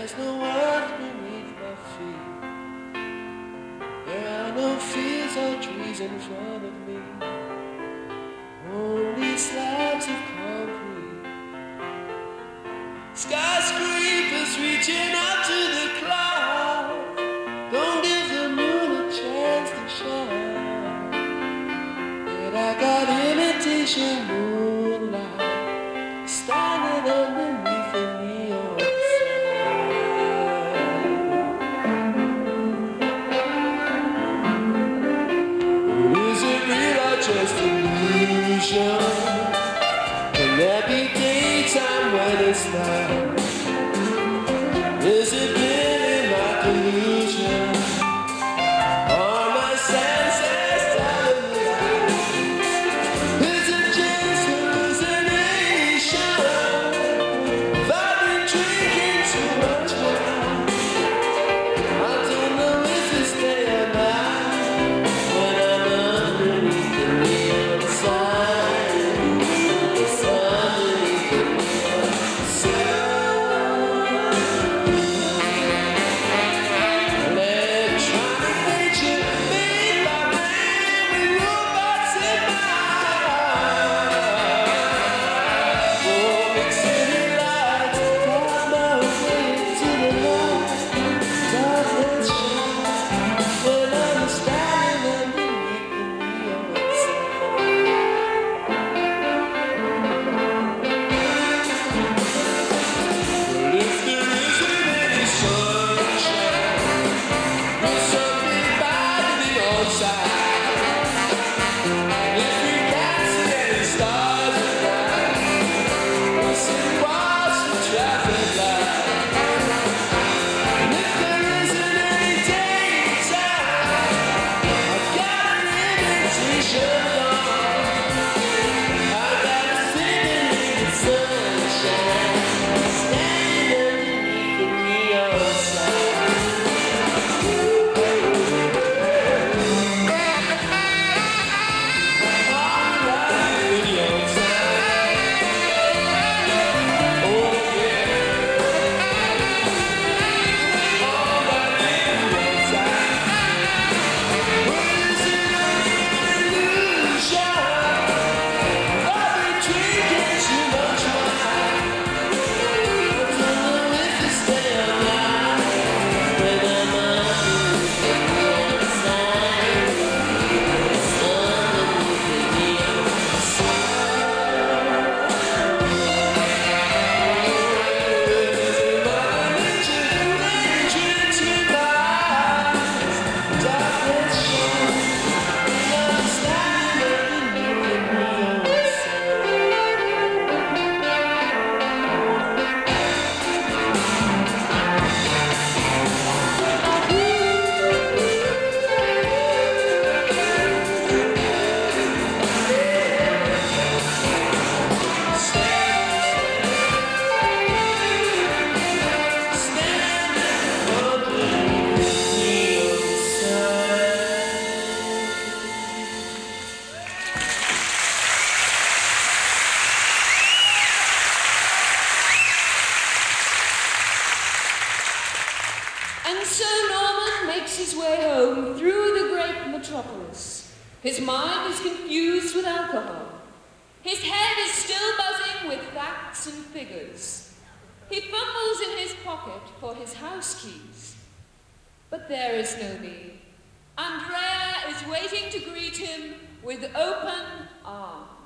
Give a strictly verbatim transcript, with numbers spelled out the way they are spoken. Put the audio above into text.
There's no earth beneath my feet. There are no fields or trees in front of me. Only slabs of concrete. Skyscrapers reaching up to the clouds. Don't give the moon a chance to shine. Yet I got imitation moonlight standing underneath the neon sign. Is it real or just illusion? Can there be daytime when it's night? Is it really my delusion? Are my senses telling me lies? Is it just hallucination? Have I been drinking too much wine? I don't know if it's day or night when I'm underneath the neon sign. It's underneath the neon sign. Electronic nature made by man with robots in mind. Oh, big city lights got my way to the light. Darkness shines when I'm standing underneath the neon sign. But if there isn't any sunshine, will something bad be on side? If we can't see any stars at night, we'll sit whilst the traffic lights. And if there isn't any daytime, I've got an invitation on. I've got a simulated sunshine standing underneath the neon sign. Alright, neon sign. Oh yeah. Alright, neon sign. Well, is it an illusion? I've been drinking too much wine. I don't know if it's day or night when I'm underneath the neon sign. It's underneath the neon Is it Mother Nature raging into my eyes? Darkness shines when I'm standing underneath the neon sign. And so Norman makes his way home through the great metropolis. His mind is confused with alcohol. His head is still buzzing with facts and figures. He fumbles in his pocket for his house keys. But there is no me. Andrea is waiting to greet him with open arms.